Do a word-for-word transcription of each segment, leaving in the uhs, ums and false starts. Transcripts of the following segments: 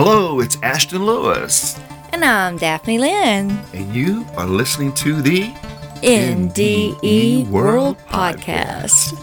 Hello, it's Ashton Lewis. And I'm Daphne Lynn. And you are listening to the N D E World Podcast.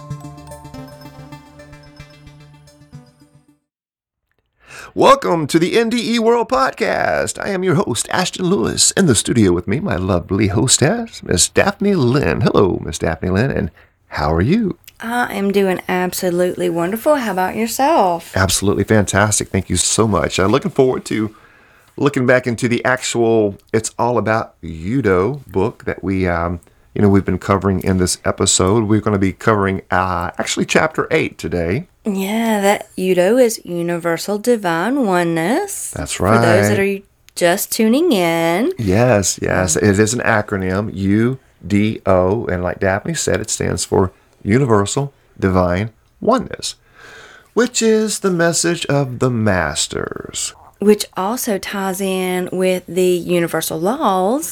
Welcome to the N D E World Podcast. I am your host, Ashton Lewis. In the studio with me, my lovely hostess, Miss Daphne Lynn. Hello, Miss Daphne Lynn, and how are you? I am doing absolutely wonderful. How about yourself? Absolutely fantastic. Thank you so much. I'm looking forward to looking back into the actual It's All About Yudo book that we, um, you know, we've been covering in this episode. We're going to be covering uh, actually chapter eight today. Yeah, that Yudo is Universal Divine Oneness. That's right. For those that are just tuning in. Yes, yes. It is an acronym, U D O, and like Daphne said, it stands for Universal Divine Oneness, which is the message of the Masters. Which also ties in with the universal laws.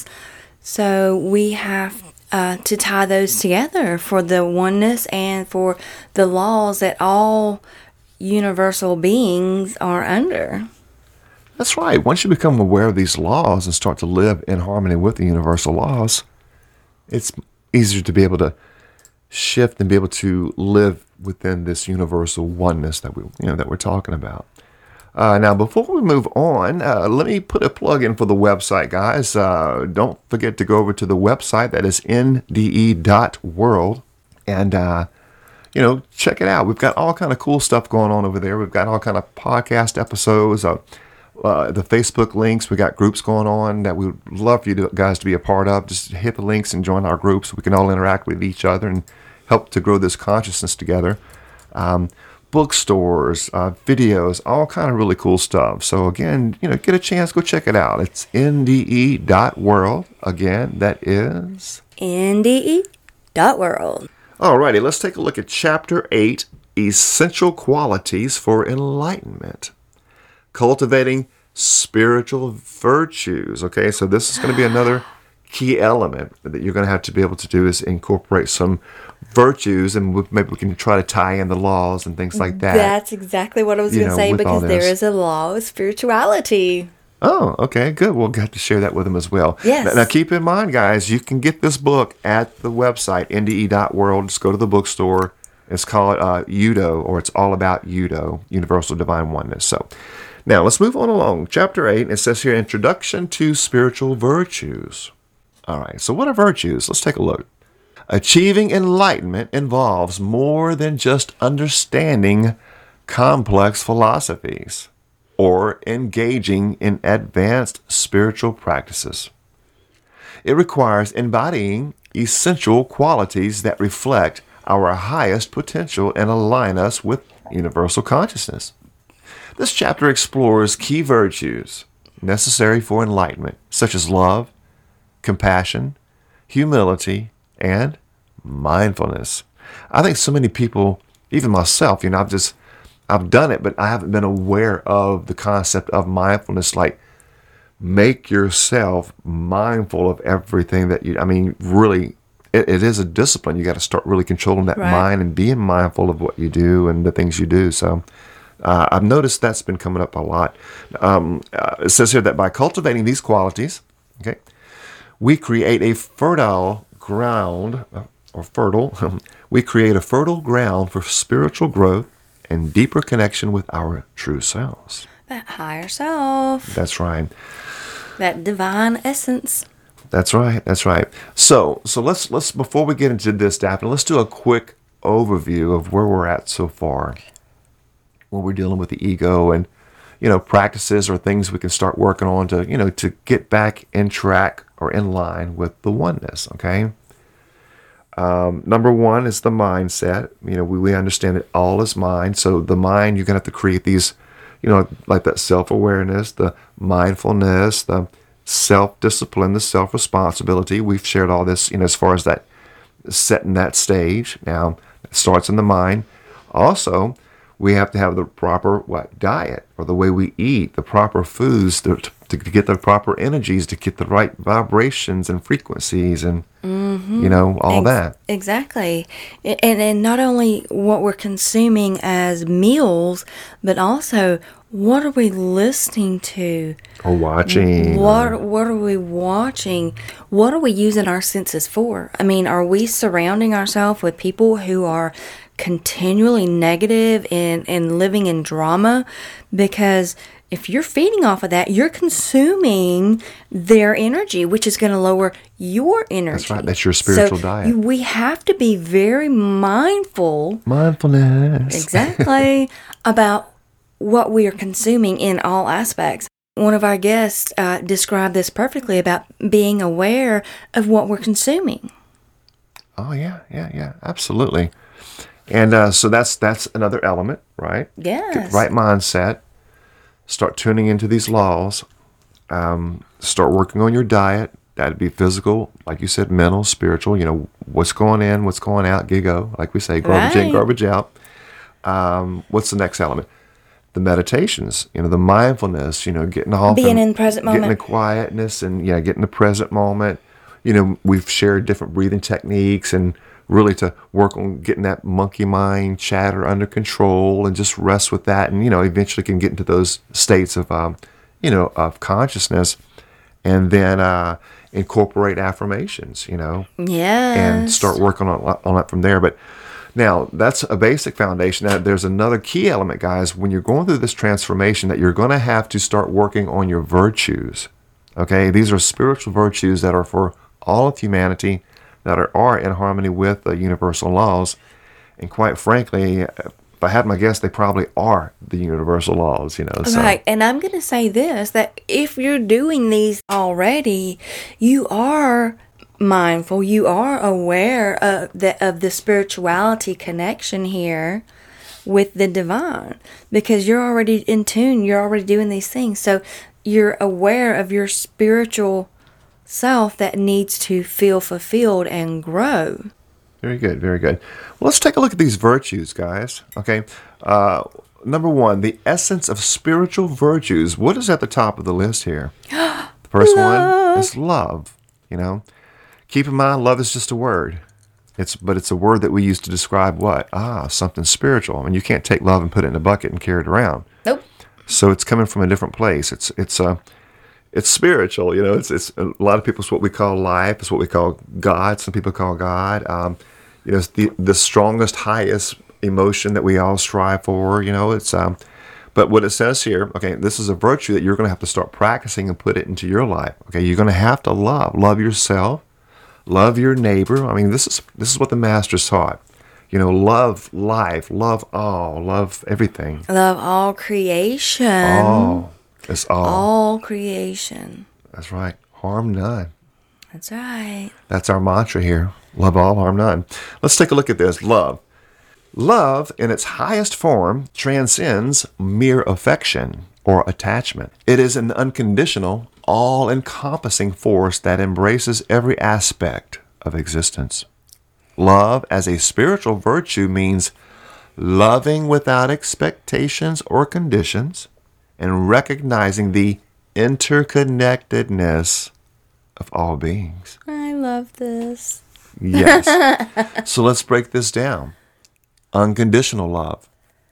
So we have uh, to tie those together for the oneness and for the laws that all universal beings are under. That's right. Once you become aware of these laws and start to live in harmony with the universal laws, it's easier to be able to shift and be able to live within this universal oneness that we, you know, that we're talking about. Uh, now, before we move on, uh, let me put a plug in for the website, guys. Uh, don't forget to go over to the website. That is N D E dot world, and uh, you know, check it out. We've got all kind of cool stuff going on over there. We've got all kind of podcast episodes, uh, uh, the Facebook links. We got groups going on that we would love for you to, guys to be a part of. Just hit the links and join our groups. We can all interact with each other and help to grow this consciousness together. Um, bookstores, uh, videos, all kind of really cool stuff. So again, you know, get a chance, go check it out. It's N D E dot world. Again, that is N D E dot world. Alrighty, let's take a look at Chapter eight, Essential Qualities for Enlightenment. Cultivating spiritual virtues. Okay, so this is going to be another key element that you're going to have to be able to do is incorporate some virtues, and maybe we can try to tie in the laws and things like that. That's exactly what I was going to say, because there is a law of spirituality. Oh, okay, good. We'll get to share that with them as well. Yes. Now, now keep in mind, guys, you can get this book at the website, N D E dot world. Just go to the bookstore. It's called uh, Yudo, or It's All About Yudo, Universal Divine Oneness. So now let's move on along. Chapter eight, it says here, Introduction to Spiritual Virtues. All right, so what are virtues? Let's take a look. Achieving enlightenment involves more than just understanding complex philosophies or engaging in advanced spiritual practices. It requires embodying essential qualities that reflect our highest potential and align us with universal consciousness. This chapter explores key virtues necessary for enlightenment, such as love, compassion, humility, and mindfulness. I think so many people, even myself, you know, I've just, I've done it, but I haven't been aware of the concept of mindfulness. Like, make yourself mindful of everything that you, I mean, really, it, it is a discipline. You got to start really controlling that Right. mind and being mindful of what you do and the things you do. So uh, I've noticed that's been coming up a lot. Um, uh, it says here that by cultivating these qualities, okay, we create a fertile ground, or fertile, we create a fertile ground for spiritual growth and deeper connection with our true selves. That higher self. That's right. That divine essence. That's right. That's right. So, so let's let's before we get into this, Daphne, let's do a quick overview of where we're at so far. Where we're dealing with the ego and, you know, practices or things we can start working on to, you know, to get back in track or in line with the oneness, okay? Um, number one is the mindset. You know, we, we understand that all is mind. So the mind, you're going to have to create these, you know, like that self-awareness, the mindfulness, the self-discipline, the self-responsibility. We've shared all this, you know, as far as that setting that stage. Now, it starts in the mind. Also, we have to have the proper what diet, or the way we eat, the proper foods to, to, to get the proper energies, to get the right vibrations and frequencies, and mm-hmm. you know all Ex- that. Exactly, and and not only what we're consuming as meals, but also what are we listening to, or watching. What or, what are we watching? What are we using our senses for? I mean, are we surrounding ourselves with people who are continually negative and, and living in drama? Because if you're feeding off of that, you're consuming their energy, which is going to lower your energy. That's right. That's your spiritual so diet. You, we have to be very mindful. Mindfulness. Exactly. About what we are consuming in all aspects. One of our guests uh, described this perfectly about being aware of what we're consuming. Oh, yeah, yeah, yeah. Absolutely. And uh, so that's that's another element, right? Yes. Right mindset. Start tuning into these laws. Um, start working on your diet. That'd be physical, like you said, mental, spiritual. You know, what's going in, what's going out, gigo, like we say, garbage Right. in, garbage out. Um, what's the next element? The meditations, you know, the mindfulness, you know, getting off. Being and, in the present moment. Getting the quietness and, yeah, getting the present moment. You know, we've shared different breathing techniques, and really to work on getting that monkey mind chatter under control and just rest with that. And, you know, eventually can get into those states of, um, you know, of consciousness, and then uh, incorporate affirmations, you know, Yes. and start working on, on that from there. But now that's a basic foundation. Now, there's another key element, guys, when you're going through this transformation, that you're going to have to start working on your virtues. Okay. These are spiritual virtues that are for all of humanity, that are, are in harmony with the universal laws. And quite frankly, if I had my guess, they probably are the universal laws, you know. So. Right. And I'm going to say this, that if you're doing these already, you are mindful, you are aware of the, of the spirituality connection here with the divine, because you're already in tune, you're already doing these things. So you're aware of your spiritual self that needs to feel fulfilled and grow. Very good, very good. Well, let's take a look at these virtues, guys. Okay. Uh, number one, the essence of spiritual virtues. What is at the top of the list here? The first Love. one is love. You know, keep in mind, love is just a word. It's but it's a word that we use to describe what? Ah, something spiritual. I mean, you can't take love and put it in a bucket and carry it around. Nope. So it's coming from a different place. It's it's a uh, It's spiritual, you know. It's it's a lot of people. It's what we call life. It's what we call God. Some people call God. Um, you know, it's the the strongest, highest emotion that we all strive for. You know, it's um, but what it says here, okay, this is a virtue that you're going to have to start practicing and put it into your life. Okay, you're going to have to love, love yourself, love your neighbor. I mean, this is this is what the masters taught. You know, love life, love all, love everything. Love all creation. All. It's all. All creation. That's right. Harm none. That's right. That's our mantra here. Love all, harm none. Let's take a look at this. Love. Love, in its highest form, transcends mere affection or attachment. It is an unconditional, all-encompassing force that embraces every aspect of existence. Love, as a spiritual virtue, means loving without expectations or conditions, and recognizing the interconnectedness of all beings. I love this. Yes. So let's break this down. Unconditional love.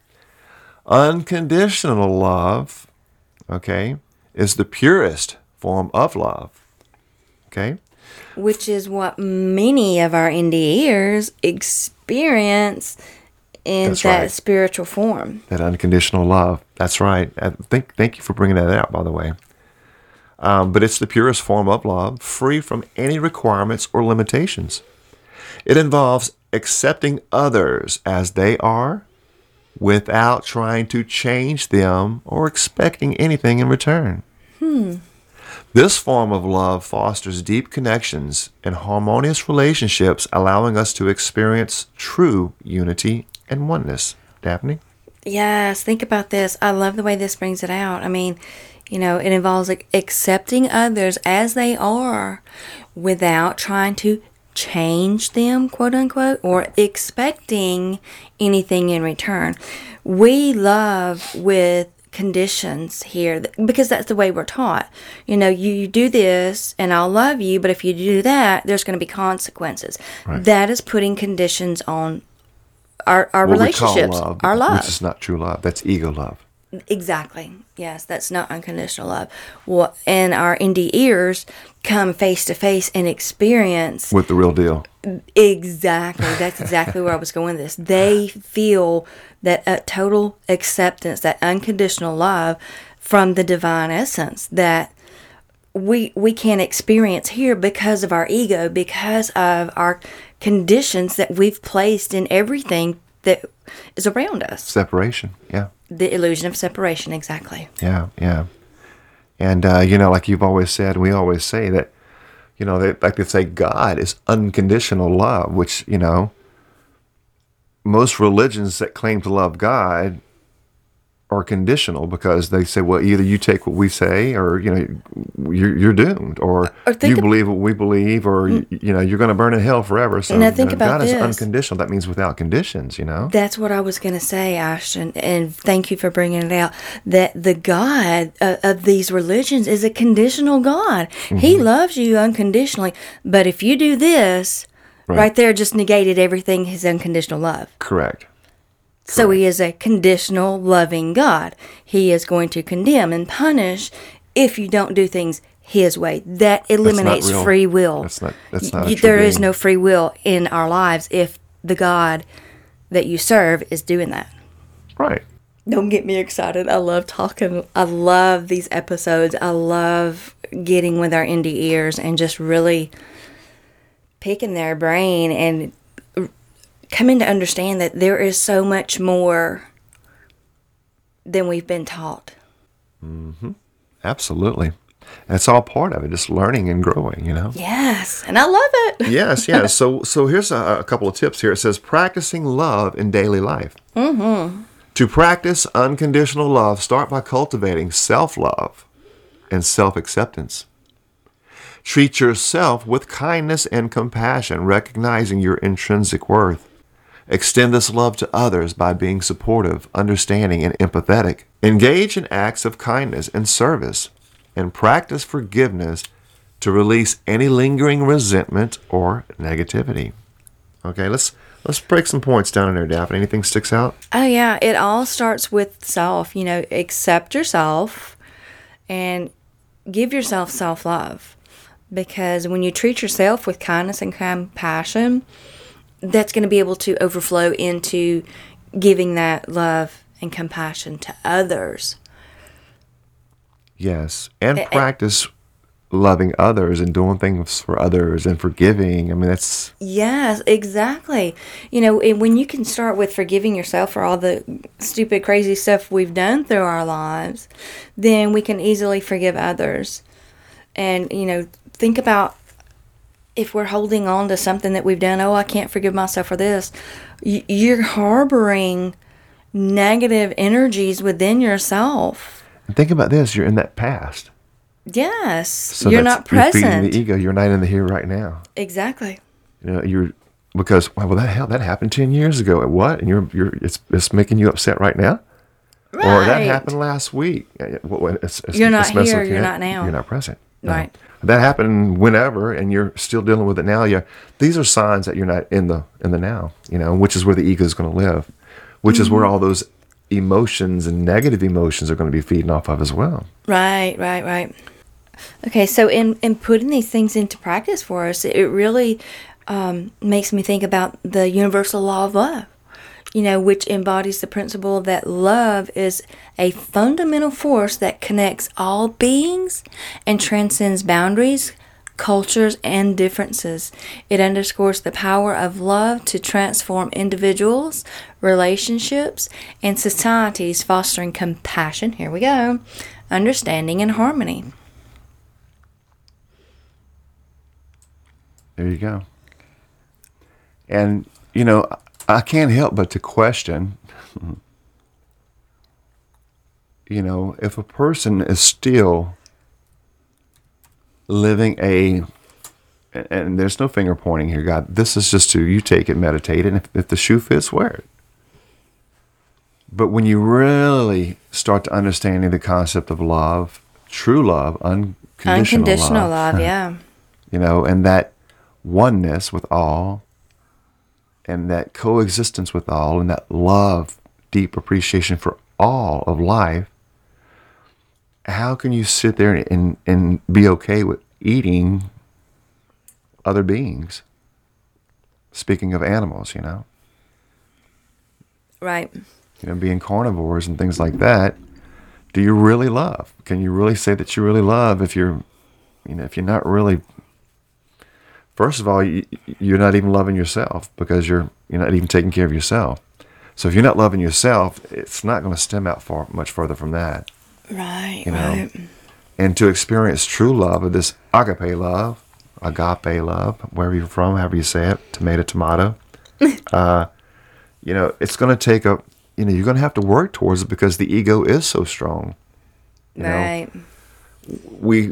Unconditional love, okay, is the purest form of love. Okay? Which is what many of our N D Ers experience in That's that right. spiritual form. That unconditional love. That's right. I think, thank you for bringing that out, by the way. Um, but it's the purest form of love, free from any requirements or limitations. It involves accepting others as they are without trying to change them or expecting anything in return. Hmm. This form of love fosters deep connections and harmonious relationships, allowing us to experience true unity and oneness. Daphne? Yes, think about this. I love the way this brings it out. I mean, you know, it involves like, accepting others as they are without trying to change them, quote unquote, or expecting anything in return. We love with conditions here because that's the way we're taught. You know, you, you do this and I'll love you, but if you do that, there's going to be consequences. Right. That is putting conditions on our, our what relationships, we call love, our love. which is not true love. That's ego love. Exactly. Yes, that's not unconditional love. Well, and our N D ears come face to face and experience With the real deal. exactly. That's exactly where I was going with this. They feel that uh, total acceptance, that unconditional love from the divine essence that we we can't experience here because of our ego, because of our conditions that we've placed in everything that is around us. Separation. Yeah. The illusion of separation, exactly. Yeah, yeah. And, uh, you know, like you've always said, we always say that, you know, they like to say God is unconditional love, which, you know, most religions that claim to love God are conditional because they say, well, either you take what we say or, you know, you're, you're doomed, or, Or think you ab- believe what we believe, or, you, you know, you're going to burn in hell forever. So Now think you know, about God is this. unconditional. That means without conditions, you know? That's what I was going to say, Ashton, and thank you for bringing it out, that the God uh, of these religions is a conditional God. Mm-hmm. He loves you unconditionally, but if you do this, Right. right, there just negated everything his unconditional love. Correct. So he is a conditional, loving God. He is going to condemn and punish if you don't do things his way. That eliminates real. free will. That's not, that's not a You- true there is being. no free will in our lives if the God that you serve is doing that. Right. Don't get me excited. I love talking. I love these episodes. I love getting with our indie ears and just really picking their brain and coming to understand that there is so much more than we've been taught. Absolutely. And it's all part of it, just learning and growing, you know? Yes, and I love it. Yes, yes. So, so here's a, a couple of tips here. It says practicing love in daily life. Mm-hmm. To practice unconditional love, start by cultivating self-love and self-acceptance. Treat yourself with kindness and compassion, recognizing your intrinsic worth. Extend this love to others by being supportive, understanding, and empathetic. Engage in acts of kindness and service, and practice forgiveness to release any lingering resentment or negativity. Okay, let's let's break some points down in there, Daphne. Anything sticks out? Oh, yeah. It all starts with self. You know, accept yourself and give yourself self-love. Because when you treat yourself with kindness and compassion, that's going to be able to overflow into giving that love and compassion to others. Yes, and practice loving others and doing things for others and forgiving. I mean, that's... Yes, exactly. You know, and when you can start with forgiving yourself for all the stupid, crazy stuff we've done through our lives, then we can easily forgive others. And, you know, think about if we're holding on to something that we've done. Oh, I can't forgive myself for this. You're harboring negative energies within yourself. And think about this. You're in that past. Yes. So you're that's- not present. You're feeding the ego. You're not in the here right now. Exactly. You know, you're... Because, well, that hell, that happened ten years ago. What? And you're, you're, it's, it's making you upset right now? Right. Or that happened last week. It's, it's, You're not it's messing here, with you're you. not now. You're not present. No. Right. That happened whenever, and you're still dealing with it now. Yeah, these are signs that you're not in the in the now. You know, which is where the ego is going to live, which mm-hmm. is where all those emotions and negative emotions are going to be feeding off of as well. Right, right, right. Okay, so in in putting these things into practice for us, it really um, makes me think about the universal law of love. You know, which embodies the principle that love is a fundamental force that connects all beings and transcends boundaries, cultures, and differences. It underscores the power of love to transform individuals, relationships, and societies, fostering compassion, here we go, understanding, and harmony. There you go. And, you know, I can't help but to question, you know, if a person is still living a And, and there's no finger pointing here, God. This is just to you take it, meditate, and if, if the shoe fits, wear it. But when you really start to understanding the concept of love, true love, unconditional, Unconditional love, love, yeah. you know, and that oneness with all, and that coexistence with all, and that love, deep appreciation for all of life, how can you sit there and, and be okay with eating other beings? Speaking of animals, you know. Right. You know, being carnivores and things like that. Do you really love? Can you really say that you really love if you're, you know, if you're not really, first of all, you, you're not even loving yourself because you're, you're not even taking care of yourself. So if you're not loving yourself, it's not going to stem out far much further from that. Right, You know, right. and to experience true love, of this agape love, agape love, wherever you're from, however you say it, tomato, tomato, uh, you know, it's going to take a, you know, you're going to have to work towards it because the ego is so strong. You Right. know, we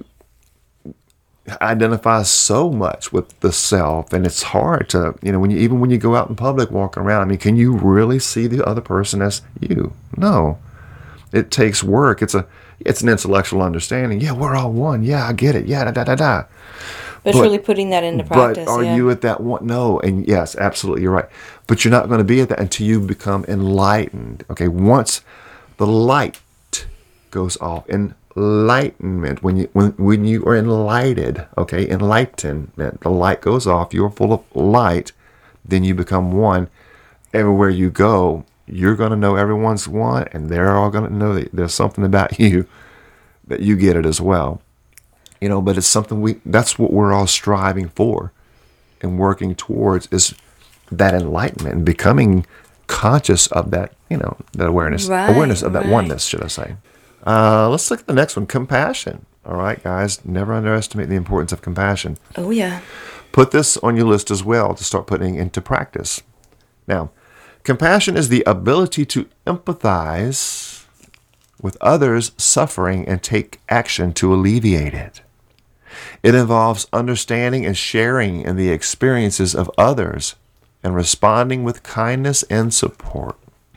identify so much with the self, and it's hard to, you know, when you, even when you go out in public walking around, I mean, can you really see the other person as you? No. It takes work. It's a, it's an intellectual understanding. Yeah, we're all one. Yeah, I get it. Yeah, da da da da. But, But- really putting that into practice. But are yeah. you at that one? No. And yes, absolutely, you're right. But you're not going to be at that until you become enlightened. Okay, once the light goes off, enlightenment, when you when when you are enlightened, okay, enlightenment, the light goes off. You're full of light. Then you become one. Everywhere you go, you're going to know everyone's one, and they're all going to know that there's something about you that you get it as well. You know, but it's something we, that's what we're all striving for and working towards, is that enlightenment and becoming conscious of that, you know, that awareness, Right, awareness of that right. oneness, should I say. Uh, let's look at the next one, compassion. All right, guys, never underestimate the importance of compassion. Oh, yeah. Put this on your list as well to start putting into practice. Now, compassion is the ability to empathize with others' suffering and take action to alleviate it. It involves understanding and sharing in the experiences of others and responding with kindness and support.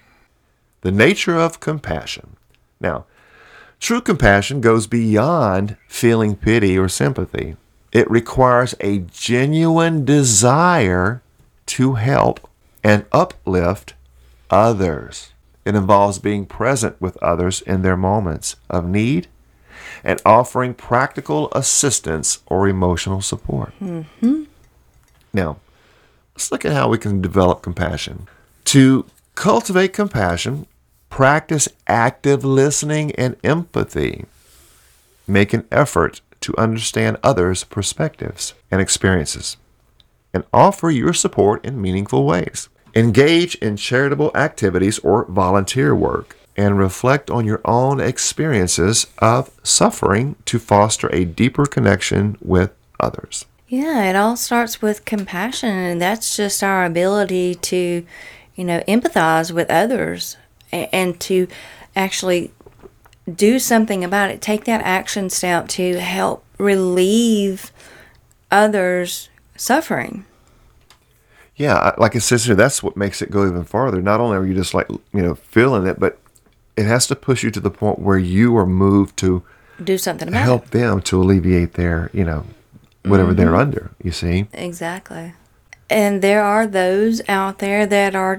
The nature of compassion. Now, true compassion goes beyond feeling pity or sympathy. It requires a genuine desire to help and uplift others. It involves being present with others in their moments of need and offering practical assistance or emotional support. Mm-hmm. Now, let's look at how we can develop compassion. To cultivate compassion, practice active listening and empathy. Make an effort to understand others' perspectives and experiences, and offer your support in meaningful ways. Engage in charitable activities or volunteer work, and reflect on your own experiences of suffering to foster a deeper connection with others. Yeah, it all starts with compassion, and that's just our ability to, you know, empathize with others and, and to actually do something about it. Take that action step to help relieve others' suffering. Yeah, like it says here, that's what makes it go even farther. Not only are you just like, you know, feeling it, but it has to push you to the point where you are moved to Do something about help it. them to alleviate their, you know, whatever Mm-hmm. they're under, you see? Exactly. And there are those out there that are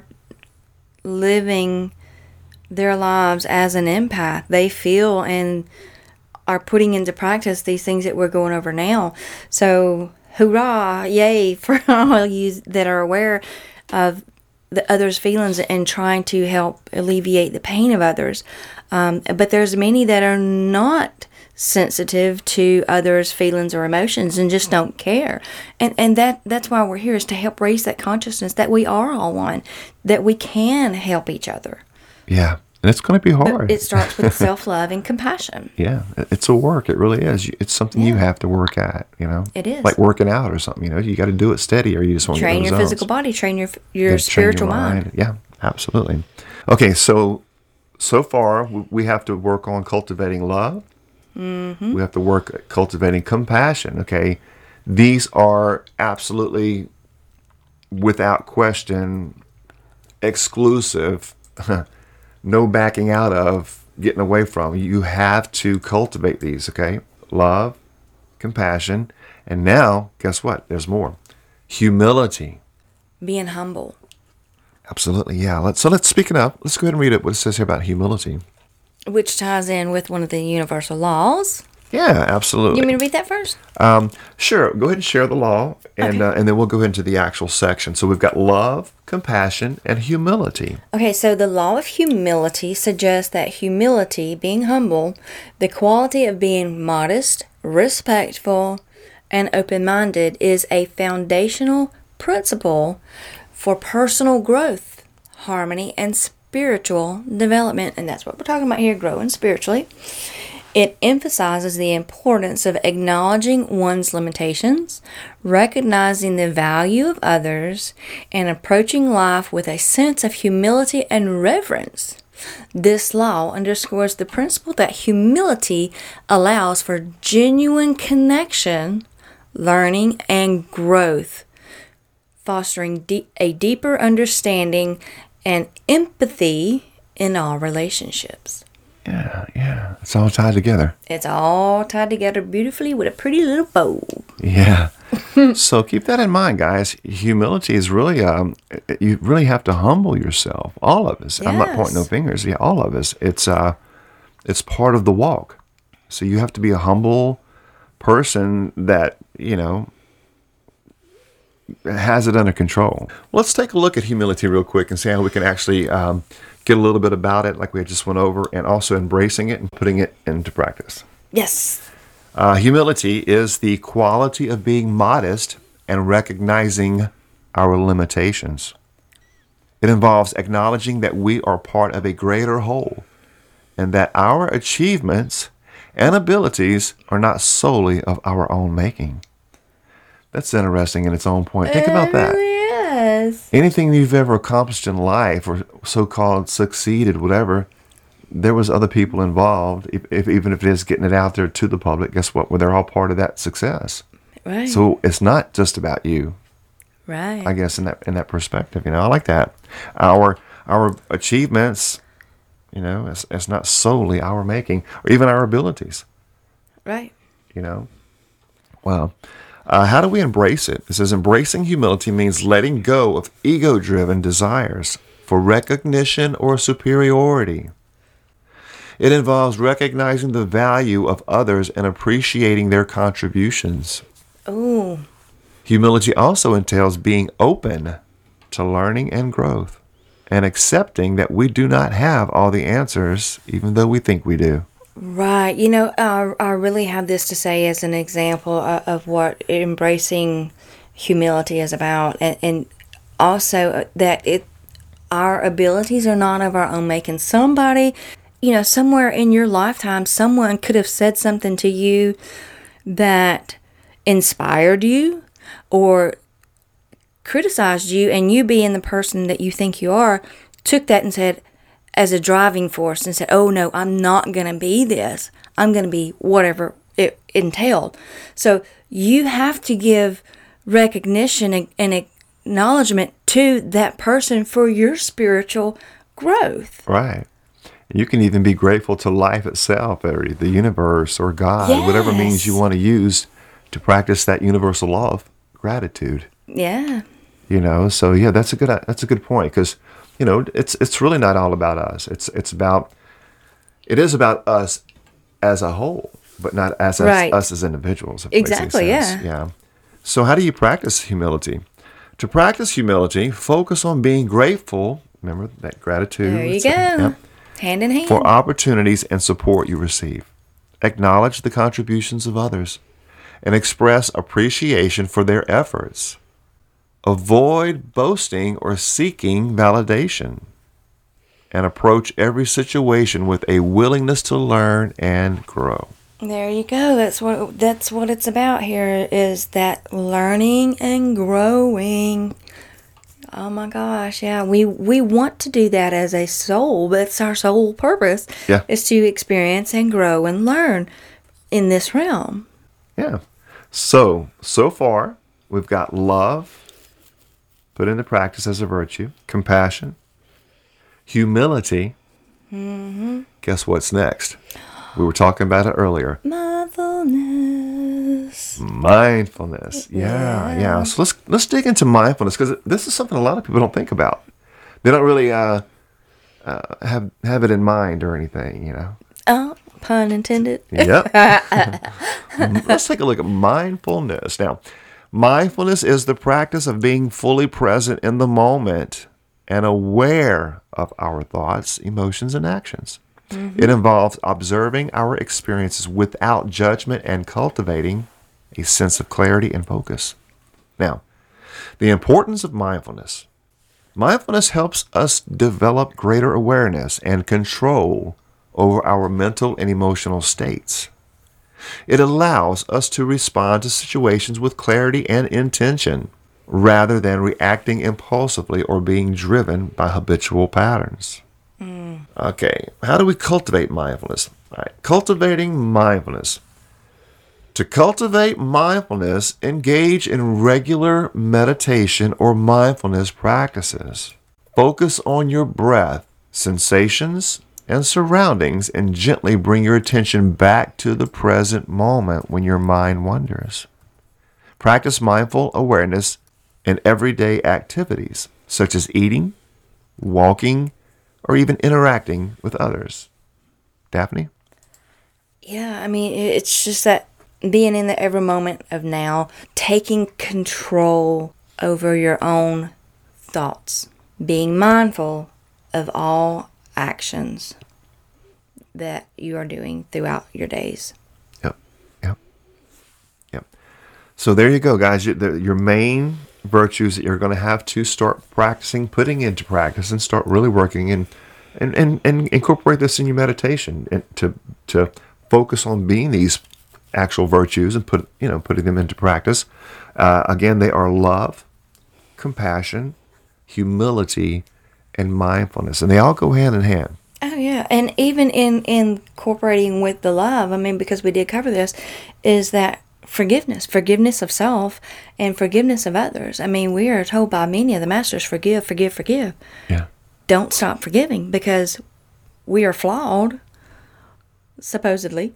living their lives as an empath. They feel and are putting into practice these things that we're going over now. So, hoorah, yay for all you that are aware of the others' feelings and trying to help alleviate the pain of others. Um, but there's many that are not sensitive to others' feelings or emotions and just don't care. And and that that's why we're here, is to help raise that consciousness that we are all one, that we can help each other. Yeah. And it's going to be hard. It starts with self-love and compassion. Yeah, it's a work. It really is. It's something you Yeah. have to work at, you know? It is. Like working out or something, you know? You got to do it steady or you just won't Train get your results. physical body, train your your Yeah, train spiritual your mind. Yeah, absolutely. Okay, so so far w- we have to work on cultivating love. Mm-hmm. We have to work at cultivating compassion, okay? These are absolutely, without question, exclusive, no backing out of, getting away from. You have to cultivate these, okay? Love, compassion, and now, guess what? There's more. Humility. Being humble. Absolutely, yeah. Let's, so let's, speaking of, let's go ahead and read it, what it says here about humility. Which ties in with one of the universal laws. Yeah, absolutely. You want me to read that first? Um, sure. Go ahead and share the law, and Okay. uh, and then we'll go into the actual section. So we've got love, compassion, and humility. Okay, so the law of humility suggests that humility, being humble, the quality of being modest, respectful, and open minded, is a foundational principle for personal growth, harmony, and spiritual development. And that's what we're talking about here, growing spiritually. It emphasizes the importance of acknowledging one's limitations, recognizing the value of others, and approaching life with a sense of humility and reverence. This law underscores the principle that humility allows for genuine connection, learning, and growth, fostering de- a deeper understanding and empathy in all relationships. Yeah, yeah. It's all tied together. It's all tied together beautifully with a pretty little bow. Yeah. So keep that in mind, guys. Humility is really, um, you really have to humble yourself. All of us. I'm not pointing no Yes. fingers. Yeah, all of us. It's uh, it's part of the walk. So you have to be a humble person that, you know, has it under control. Let's take a look at humility real quick and see how we can actually um, get a little bit about it, like we just went over, and also embracing it and putting it into practice. Yes. Uh, humility is the quality of being modest and recognizing our limitations. It involves acknowledging that we are part of a greater whole and that our achievements and abilities are not solely of our own making. That's interesting in its own point. Think about that. Yes. Anything you've ever accomplished in life or so-called succeeded, whatever, there was other people involved, if, if, even if it is getting it out there to the public, guess what? Well, they're all part of that success. Right. So it's not just about you, right. I guess, in that in that perspective. You know, I like that. Our our achievements, you know, it's, it's not solely our making, or even our abilities. Right. You know, wow. Uh, how do we embrace it? It says embracing humility means letting go of ego-driven desires for recognition or superiority. It involves recognizing the value of others and appreciating their contributions. Ooh. Humility also entails being open to learning and growth and accepting that we do not have all the answers, even though we think we do. Right. You know, I, I really have this to say as an example of, of what embracing humility is about. And, and also that it our abilities are not of our own making. Somebody, you know, somewhere in your lifetime, someone could have said something to you that inspired you or criticized you, and you being the person that you think you are, took that and said, as a driving force, and said, oh no, I'm not going to be this. I'm going to be whatever it entailed. So you have to give recognition and, and acknowledgement to that person for your spiritual growth. Right. You can even be grateful to life itself, or the universe, or God, Yes. whatever means you want to use to practice that universal law of gratitude. Yeah. You know, so yeah, that's a good that's a good point, because you know it's it's really not all about us. It's it's about it is about us as a whole, but not as Right. us, us as individuals. If it makes any Exactly, sense. yeah. Yeah. So how do you practice humility? To practice humility, focus on being grateful. Remember that gratitude. There you It's go. a- yeah, Hand in hand. for opportunities and support you receive. Acknowledge the contributions of others and express appreciation for their efforts. Avoid boasting or seeking validation, and approach every situation with a willingness to learn and grow. There you go. That's what that's what it's about here, is that learning and growing. Oh my gosh, yeah. We we want to do that as a soul, but it's our sole purpose. Yeah. Is to experience and grow and learn in this realm. Yeah. So, so far, we've got love put into practice as a virtue, compassion, humility. Mm-hmm. Guess what's next? We were talking about it earlier. Mindfulness. Mindfulness. Yeah, yeah. Yeah. So let's let's dig into mindfulness, because this is something a lot of people don't think about. They don't really uh, uh, have have it in mind or anything, you know. Oh, pun intended. Yep. Let's take a look at mindfulness. Now, mindfulness is the practice of being fully present in the moment and aware of our thoughts, emotions, and actions. Mm-hmm. It involves observing our experiences without judgment and cultivating a sense of clarity and focus. Now, the importance of mindfulness. Mindfulness helps us develop greater awareness and control over our mental and emotional states. It allows us to respond to situations with clarity and intention, rather than reacting impulsively or being driven by habitual patterns. Mm. Okay, how do we cultivate mindfulness? All right, cultivating mindfulness. To cultivate mindfulness, engage in regular meditation or mindfulness practices. Focus on your breath, sensations, and surroundings, and gently bring your attention back to the present moment when your mind wanders. Practice mindful awareness in everyday activities, such as eating, walking, or even interacting with others. Daphne? Yeah, I mean, it's just that being in the every moment of now, taking control over your own thoughts, being mindful of all actions that you are doing throughout your days. Yep, yep, yep. So there you go, guys. Your, the, your main virtues that you're going to have to start practicing, putting into practice, and start really working and and, and, and incorporate this in your meditation, and to to focus on being these actual virtues and put you know putting them into practice. Uh, again, they are love, compassion, humility, and mindfulness, and they all go hand in hand. Oh yeah, and even in, in incorporating with the love, I mean, because we did cover this, is that forgiveness, forgiveness of self, and forgiveness of others. I mean, we are told by many of the masters, forgive, forgive, forgive. Yeah. Don't stop forgiving, because we are flawed, supposedly.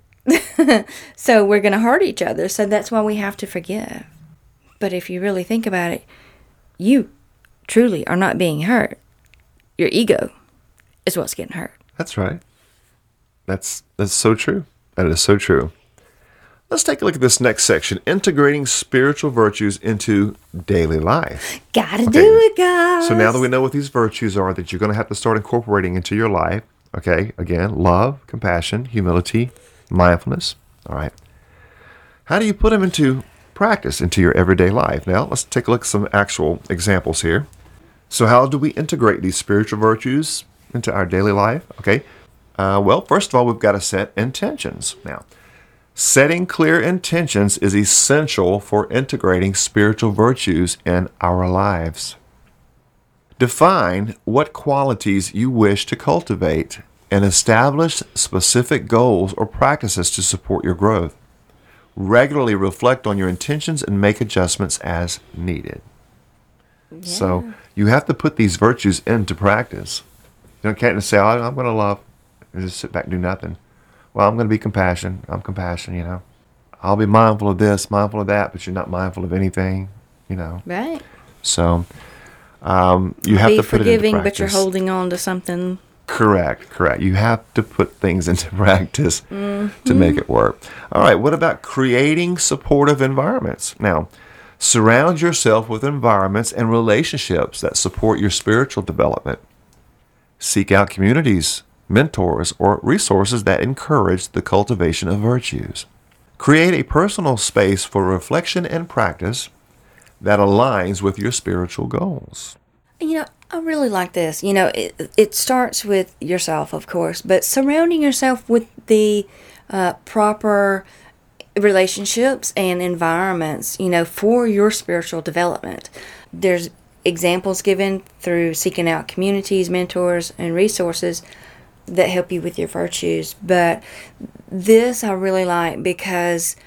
So we're going to hurt each other. So that's why we have to forgive. But if you really think about it, you truly are not being hurt. Your ego is what's getting hurt. That's right. That's that's so true. That is so true. Let's take a look at this next section, integrating spiritual virtues into daily life. Gotta okay. do it, guys. So now that we know what these virtues are that you're going to have to start incorporating into your life, okay, again, love, compassion, humility, mindfulness, all right. How do you put them into practice, into your everyday life? Now, let's take a look at some actual examples here. So how do we integrate these spiritual virtues into our daily life? Okay, uh, well, first of all, we've got to set intentions. Now, setting clear intentions is essential for integrating spiritual virtues in our lives. Define what qualities you wish to cultivate and establish specific goals or practices to support your growth. Regularly reflect on your intentions and make adjustments as needed. Yeah. So you have to put these virtues into practice. You don't can't just say, oh, I'm going to love, and just sit back and do nothing. Well, I'm going to be compassionate. I'm compassionate, you know. I'll be mindful of this, mindful of that, but you're not mindful of anything, you know. Right. So um, you have be to put it into forgiving, practice. but you're holding on to something. Correct, correct. You have to put things into practice mm-hmm. to make it work. All right, what about creating supportive environments? Now, surround yourself with environments and relationships that support your spiritual development. Seek out communities, mentors, or resources that encourage the cultivation of virtues. Create a personal space for reflection and practice that aligns with your spiritual goals. You know, I really like this. You know, it, it starts with yourself, of course, but surrounding yourself with the uh, proper relationships and environments, you know, for your spiritual development. There's examples given through seeking out communities, mentors, and resources that help you with your virtues. But this I really like because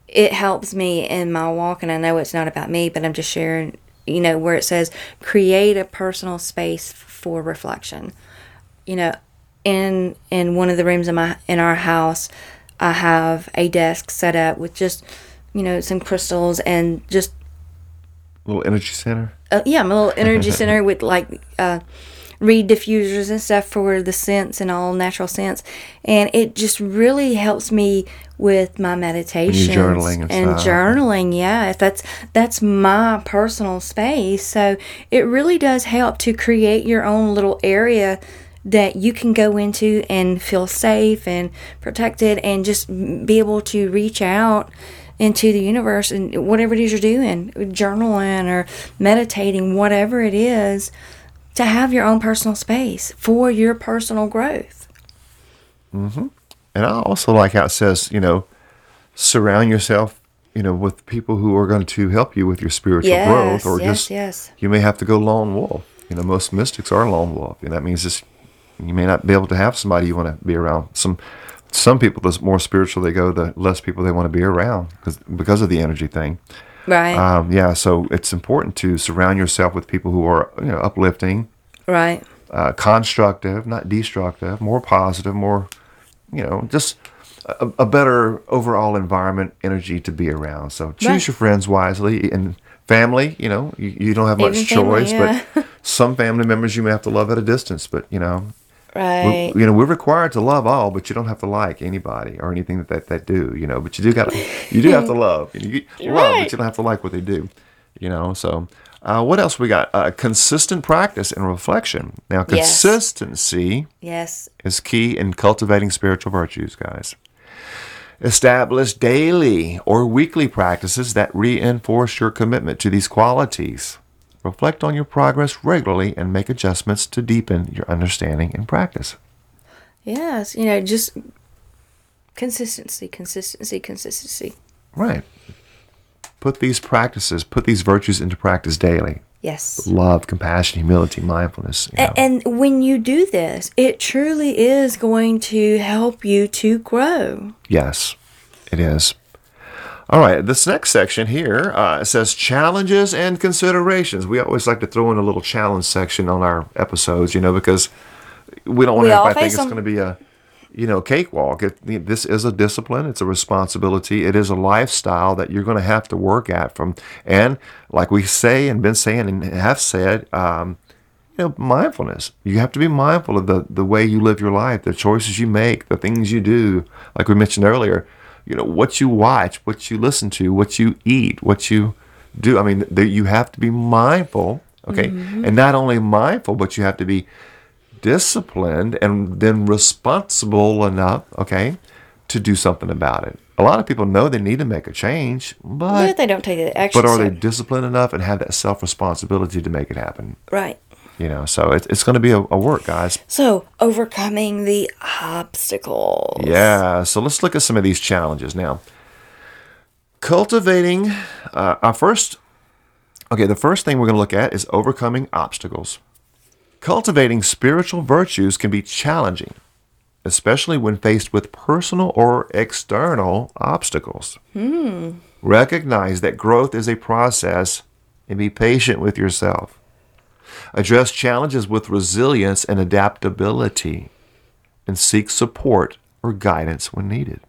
it helps me in my walk, and I know it's not about me, but I'm just sharing, you know, where it says create a personal space for reflection. You know, in in one of the rooms in my in our house, I have a desk set up with just, you know, some crystals and just Little energy center. uh, yeah, my little energy center with like uh, reed diffusers and stuff for the scents and all natural scents, and it just really helps me with my meditations journaling and and stuff. journaling. Yeah, if that's that's my personal space, so it really does help to create your own little area that you can go into and feel safe and protected, and just be able to reach out into the universe and whatever it is you're doing, journaling or meditating, whatever it is, to have your own personal space for your personal growth. Mm-hmm. And I also like how it says, you know, surround yourself, you know, with people who are going to help you with your spiritual Yes, growth, or yes, just yes. you may have to go lone wolf. You know, most mystics are lone wolf, and that means just you may not be able to have somebody you want to be around. Some some people, the more spiritual they go, the less people they want to be around because because of the energy thing. Right, Um, yeah, so it's important to surround yourself with people who are, you know, uplifting, right. uh, constructive, not destructive, more positive, more, you know, just a, a better overall environment, energy to be around. So choose Right. your friends wisely. And family, you know, you, you don't have much Even family, choice, yeah. but some family members you may have to love at a distance. But, you know, Right. we, you know, we're required to love all, but you don't have to like anybody or anything that they, that do, you know, but you do got to, you do have to love. You, you love, Right. but you don't have to like what they do, you know, so. Uh, what else we got? Uh, consistent practice and reflection. Now, Yes. consistency Yes. is key in cultivating spiritual virtues, guys. Establish daily or weekly practices that reinforce your commitment to these qualities. Reflect on your progress regularly and make adjustments to deepen your understanding and practice. Yes. You know, just consistency, consistency, consistency. Right. Put these practices, put these virtues into practice daily. Yes. Love, compassion, humility, mindfulness. You know. A- And when you do this, it truly is going to help you to grow. Yes, it is. All right, this next section here uh, says challenges and considerations. We always like to throw in a little challenge section on our episodes, you know, because we don't want We all everybody to think face it's them. going to be a, you know, cakewalk. It, this is a discipline. It's a responsibility. It is a lifestyle that you're going to have to work at from. And like we say and been saying and have said, um, you know, mindfulness. You have to be mindful of the, the way you live your life, the choices you make, the things you do. Like we mentioned earlier, you know, what you watch, what you listen to, what you eat, what you do. I mean, there, you have to be mindful, okay? Mm-hmm. And not only mindful, but you have to be disciplined and then responsible enough, okay, to do something about it. A lot of people know they need to make a change, But but they don't take the action. but are they step. disciplined enough and have that self-responsibility to make it happen? Right. You know, so it, it's going to be a, a work, guys. So, overcoming the obstacles. Yeah, so let's look at some of these challenges now. Cultivating, uh, our first, okay, the first thing we're going to look at is overcoming obstacles. Cultivating spiritual virtues can be challenging, especially when faced with personal or external obstacles. Hmm. Recognize that growth is a process and be patient with yourself. Address challenges with resilience and adaptability, and seek support or guidance when needed.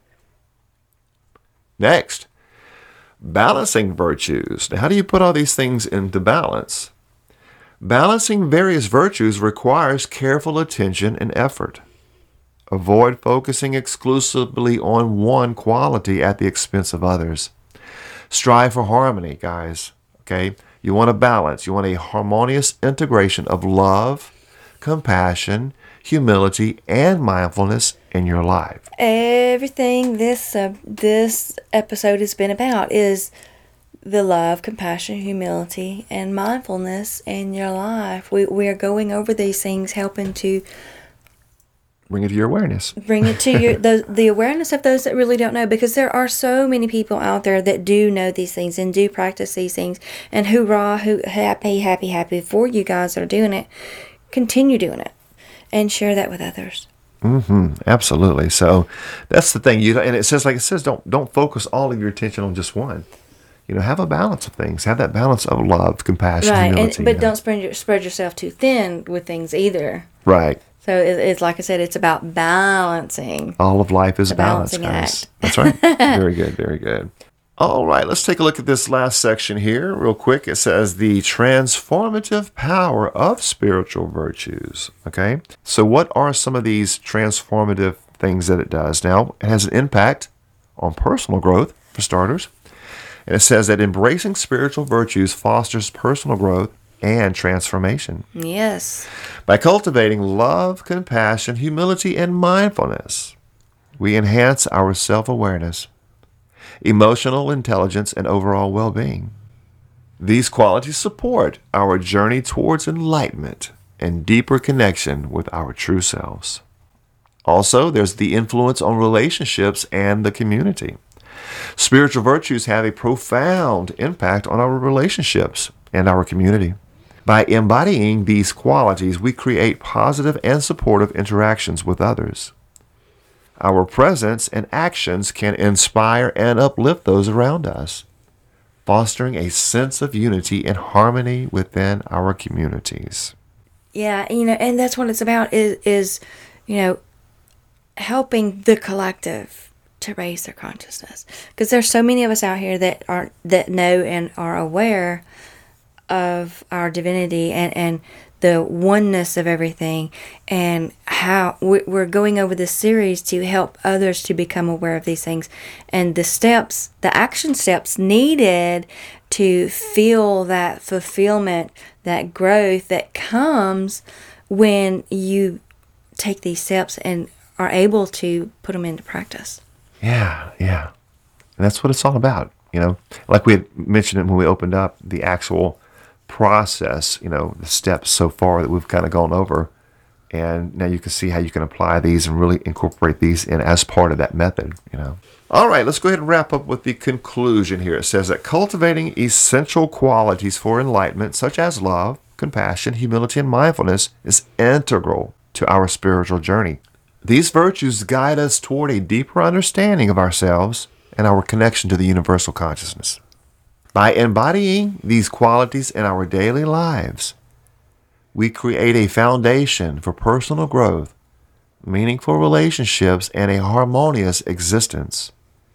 Next, balancing virtues. Now, how do you put all these things into balance? Balancing various virtues requires careful attention and effort. Avoid focusing exclusively on one quality at the expense of others. Strive for harmony, guys. Okay? You want a balance. You want a harmonious integration of love, compassion, humility, and mindfulness in your life. Everything this uh, this episode has been about is the love, compassion, humility, and mindfulness in your life. We we are going over these things, helping to Bring it to your awareness. bring it to your the, the awareness of those that really don't know, because there are so many people out there that do know these things and do practice these things, and hoorah, who happy happy happy for you guys that are doing it. Continue doing it and share that with others. Mm-hmm. Absolutely. So that's the thing. You and it says, like it says, don't don't focus all of your attention on just one. You know, have a balance of things. Have that balance of love, compassion, Right, humility. and, but you know. don't spread, your, spread yourself too thin with things either. Right. So it, it's like I said, it's about balancing. All of life is The balance, balancing guys. act. That's right. Very good. Very good. All right, let's take a look at this last section here real quick. It says the transformative power of spiritual virtues. Okay, so what are some of these transformative things that it does? Now, it has an impact on personal growth, for starters. And it says that embracing spiritual virtues fosters personal growth and transformation. Yes. By cultivating love, compassion, humility, and mindfulness, we enhance our self-awareness, emotional intelligence, and overall well-being. These qualities support our journey towards enlightenment and deeper connection with our true selves. Also, there's the influence on relationships and the community. Spiritual virtues have a profound impact on our relationships and our community. By embodying these qualities, we create positive and supportive interactions with others. Our presence and actions can inspire and uplift those around us, fostering a sense of unity and harmony within our communities. Yeah, you know, and that's what it's about is, is you know, helping the collective to raise their consciousness. Because there's so many of us out here that are that know and are aware of our divinity and, and the oneness of everything, and how we're going over this series to help others to become aware of these things and the steps, the action steps needed to feel that fulfillment, that growth that comes when you take these steps and are able to put them into practice. Yeah, yeah. And that's what it's all about, you know. Like we had mentioned it when we opened up, the actual process, you know, the steps so far that we've kind of gone over. And now you can see how you can apply these and really incorporate these in as part of that method, you know. All right, let's go ahead and wrap up with the conclusion here. It says that cultivating essential qualities for enlightenment, such as love, compassion, humility, and mindfulness, is integral to our spiritual journey. These virtues guide us toward a deeper understanding of ourselves and our connection to the universal consciousness. By embodying these qualities in our daily lives, we create a foundation for personal growth, meaningful relationships, and a harmonious existence.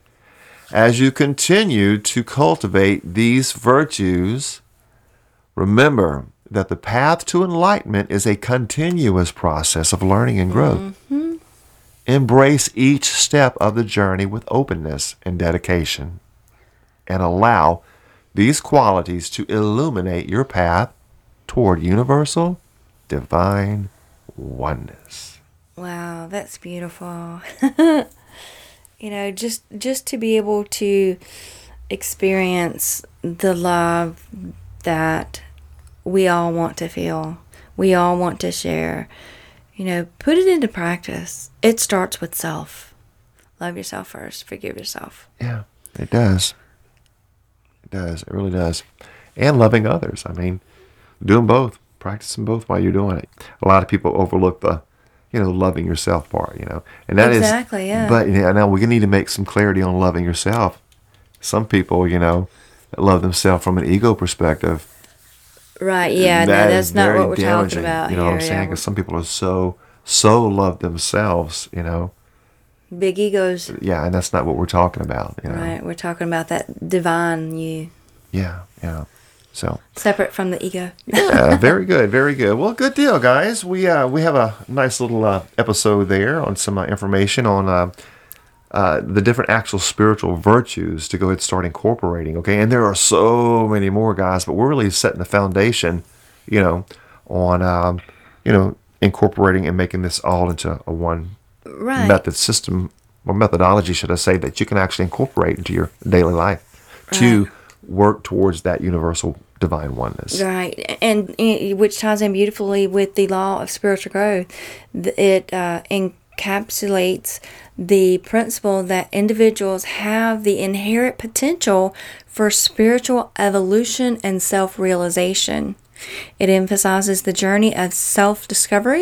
As you continue to cultivate these virtues, remember that the path to enlightenment is a continuous process of learning and growth. Mm-hmm. Embrace each step of the journey with openness and dedication, and allow these qualities to illuminate your path toward universal divine oneness. Wow, that's beautiful. You know, just just to be able to experience the love that we all want to feel, we all want to share. You know, put it into practice. It starts with self. Love yourself first. Forgive yourself. Yeah, it does. It does. It really does. And loving others. I mean, doing both. Practicing both while you're doing it. A lot of people overlook the, you know, loving yourself part, you know. And that exactly, is, yeah. But, you know, now we need to make some clarity on loving yourself. Some people, you know, love themselves from an ego perspective. Right, yeah, that no, that's not very what we're damaging, talking about You know here. what I'm saying? Yeah, Because some people are so, so love themselves, you know. big egos. Yeah, and that's not what we're talking about, you know. Right, we're talking about that divine you. Yeah, yeah. So separate from the ego. Yeah, very good, very good. Well, good deal, guys. We uh, we have a nice little uh, episode there on some uh, information on uh, uh, the different actual spiritual virtues to go ahead and start incorporating. Okay, and there are so many more, guys, but we're really setting the foundation, you know, on um, you know incorporating and making this all into a one right. method system or methodology, should I say, that you can actually incorporate into your daily life right. to work towards that universal divine oneness. Right, and, and which ties in beautifully with the law of spiritual growth. It uh, encapsulates the principle that individuals have the inherent potential for spiritual evolution and self-realization. It emphasizes the journey of self-discovery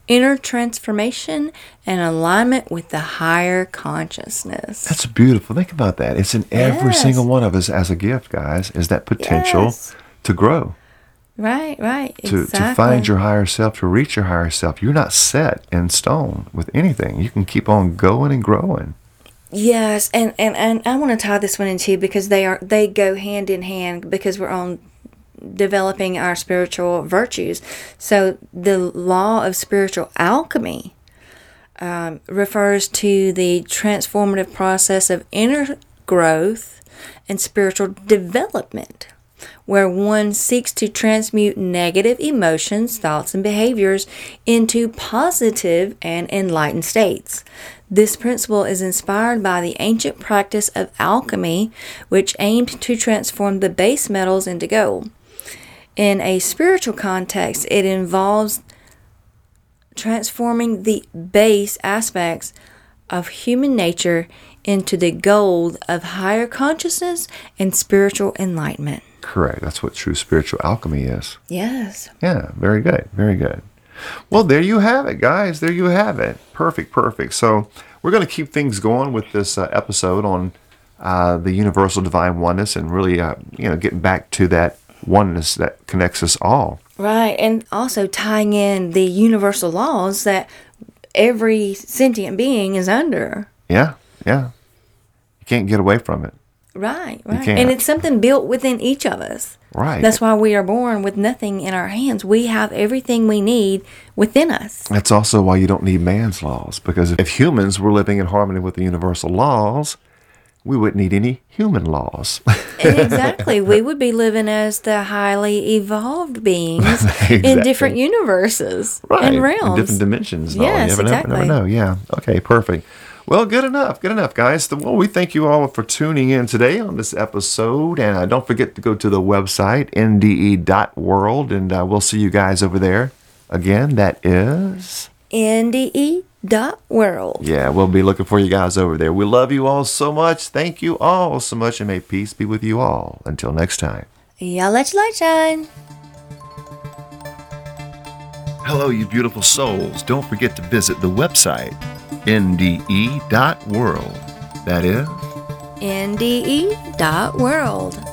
inner transformation and alignment with the higher consciousness. That's beautiful. Think about that. It's in every Yes. single one of us as a gift, guys, is that potential Yes. to grow, Right, right. to, exactly. to find your higher self, to reach your higher self. You're not set in stone with anything. You can keep on going and growing. Yes, and, and, and I want to tie this one in too because they are they go hand in hand because we're on developing our spiritual virtues. So the law of spiritual alchemy um, refers to the transformative process of inner growth and spiritual development, where one seeks to transmute negative emotions, thoughts, and behaviors into positive and enlightened states. This principle is inspired by the ancient practice of alchemy, which aimed to transform the base metals into gold. In a spiritual context, it involves transforming the base aspects of human nature into the gold of higher consciousness and spiritual enlightenment. Correct. That's what true spiritual alchemy is. Yes. Yeah, very good. Very good. Well, there you have it, guys. There you have it. Perfect, perfect. So we're going to keep things going with this uh, episode on uh, the universal divine oneness and really, uh, you know, getting back to that oneness that connects us all. Right. And also tying in the universal laws that every sentient being is under. Yeah, yeah. You can't get away from it. Right, right. can't. And it's something built within each of us. Right. That's why we are born with nothing in our hands. We have everything we need within us. That's also why you don't need man's laws, because if humans were living in harmony with the universal laws, we wouldn't need any human laws. Exactly. We would be living as the highly evolved beings Exactly. in different universes Right. and In realms. different dimensions. and all. Yes, you never, exactly. never know. Yeah. Okay, perfect. Well, good enough. Good enough, guys. Well, we thank you all for tuning in today on this episode. And uh, don't forget to go to the website, N D E dot world, and uh, we'll see you guys over there. Again, that is... N D E dot world. Yeah, we'll be looking for you guys over there. We love you all so much. Thank you all so much, and may peace be with you all. Until next time. Y'all let your light shine. Hello, you beautiful souls. Don't forget to visit the website, N D E dot world. That is... N D E dot world.